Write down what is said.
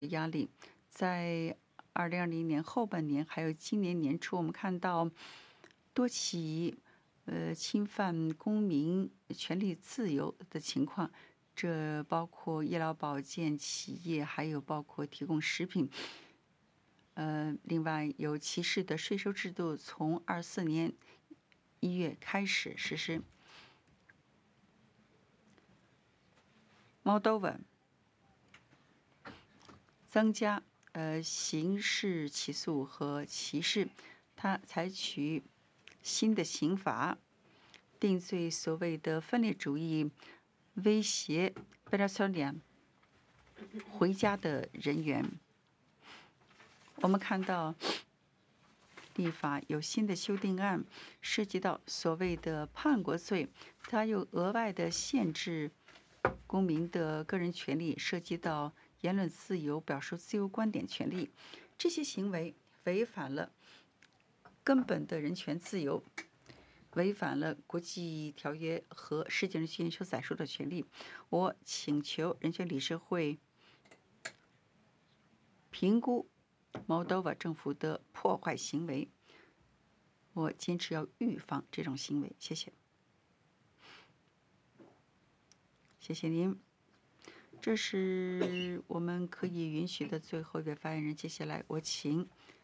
压力。在2020年后半年，还有今年年初，我们看到多起侵犯公民权利自由的情况，这包括医疗保健企业，还有包括提供食品。另外有歧视的税收制度从24年1月开始实施。Moldova 增加刑事起诉和歧视，它采取新的刑法，定罪所谓的分裂主义威胁 Venezuela 回家的人员。我们看到立法有新的修订案，涉及到所谓的叛国罪，它又额外的限制公民的个人权利，涉及到言论自由、表述自由、观点权利，这些行为违反了根本的人权自由，违反了国际条约和世界人权所载述的权利。我请求人权理事会评估 Moldova 政府的破坏行为。我坚持要预防这种行为。谢谢。谢谢您。这是我们可以允许的最后一位发言人。接下来我请